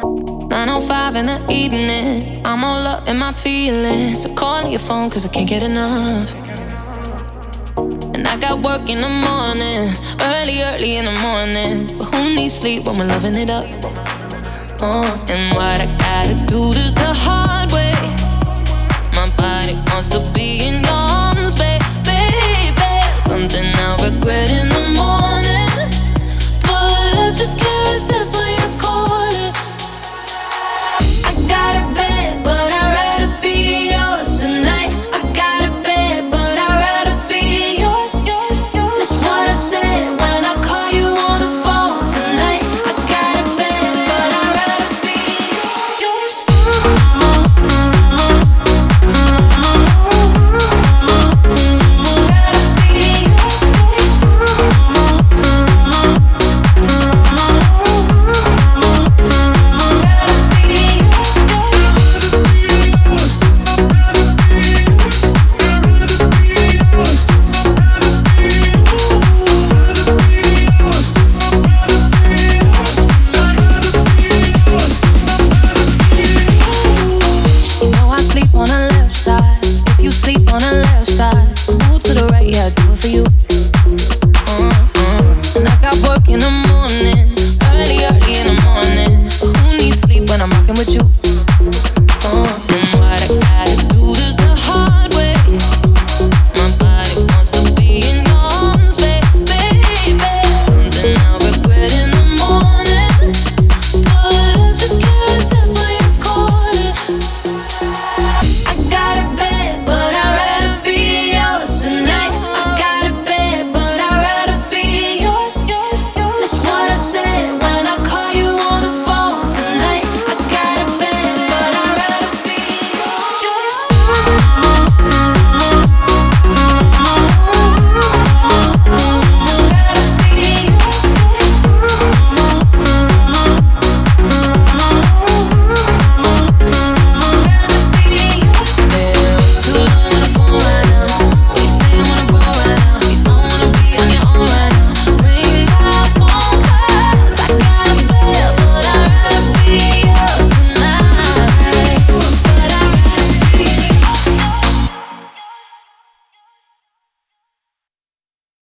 9:05 in the evening, I'm all up in my feelings. So calling your phone cause I can't get enough. And I got work in the morning, early in the morning. But who needs sleep when we're loving it up? And what I gotta do this the hard way. My body wants to be in your arms, baby. Something I'll regret in the morning, but I just can't resist when you call it. I got a bed, but I'd rather be yours tonight. I got a bed, but I'd rather be yours. That's what I said when I call you on the phone tonight. I got a bed, but I'd rather be yours. Sleep on the left side, move to the right, yeah, I do it for you. And I got work in the morning,